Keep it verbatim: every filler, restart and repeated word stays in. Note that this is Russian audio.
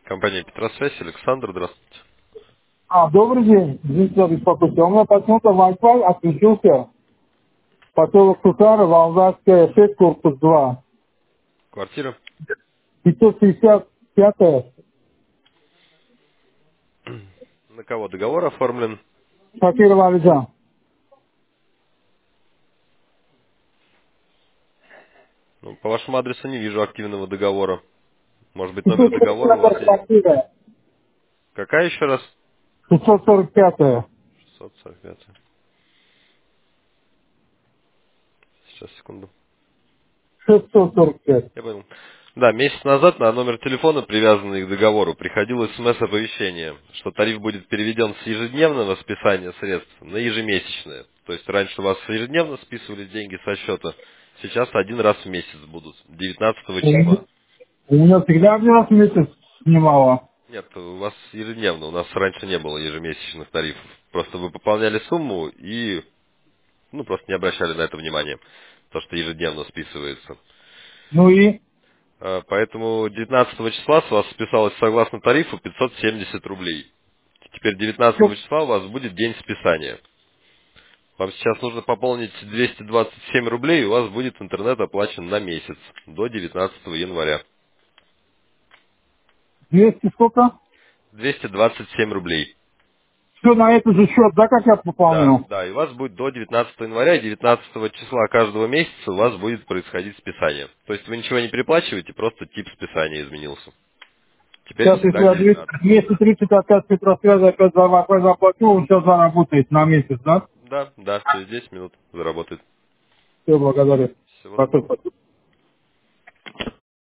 Компания Петросвязь, Александр, здравствуйте. А, добрый день. Извините за беспокойство. У меня почему-то Wi-Fi отключился. Поселок Сухара, Волжанская, шесть, корпус два. Квартира? пятьсот шестьдесят пятая, На кого договор оформлен? Шакир Валиджан. Ну, по вашему адресу не вижу активного договора. Может быть, номер пятьсот сорок договора у вас пятая есть? квартира. Какая еще раз? пятьсот сорок пятая. шестьсот сорок пять. Сейчас, секунду. шестьсот сорок пять. Я понял. Да, месяц назад на номер телефона, привязанный к договору, приходило смс-оповещение, что тариф будет переведен с ежедневного списания средств на ежемесячное. То есть раньше у вас ежедневно списывались деньги со счета, сейчас один раз в месяц будут, девятнадцатого У меня числа. у меня всегда один раз в месяц снимала. Нет, у вас ежедневно, у нас раньше не было ежемесячных тарифов. Просто вы пополняли сумму и, ну, просто не обращали на это внимания, то, что ежедневно списывается. Ну и? А, Поэтому девятнадцатого числа с вас списалось согласно тарифу пятьсот семьдесят рублей. Теперь девятнадцатого числа у вас будет день списания. Вам сейчас нужно пополнить двести двадцать семь рублей, и у вас будет интернет оплачен на месяц, до девятнадцатого января. двести сколько? двести двадцать семь рублей. Все на этот же счет, да, как я Да, пополнил? да, и у вас будет до девятнадцатого января, и девятнадцатого числа каждого месяца у вас будет происходить списание. То есть вы ничего не переплачиваете, просто тип списания изменился. Теперь Сейчас, если всегда я девятнадцатого. двести тридцать опять Петросвязи опять за Wi-Fi заплатил, он сейчас заработает на месяц, да? Да, да, через десять минут заработает. Все, благодарю. Всего доброго. Спасибо.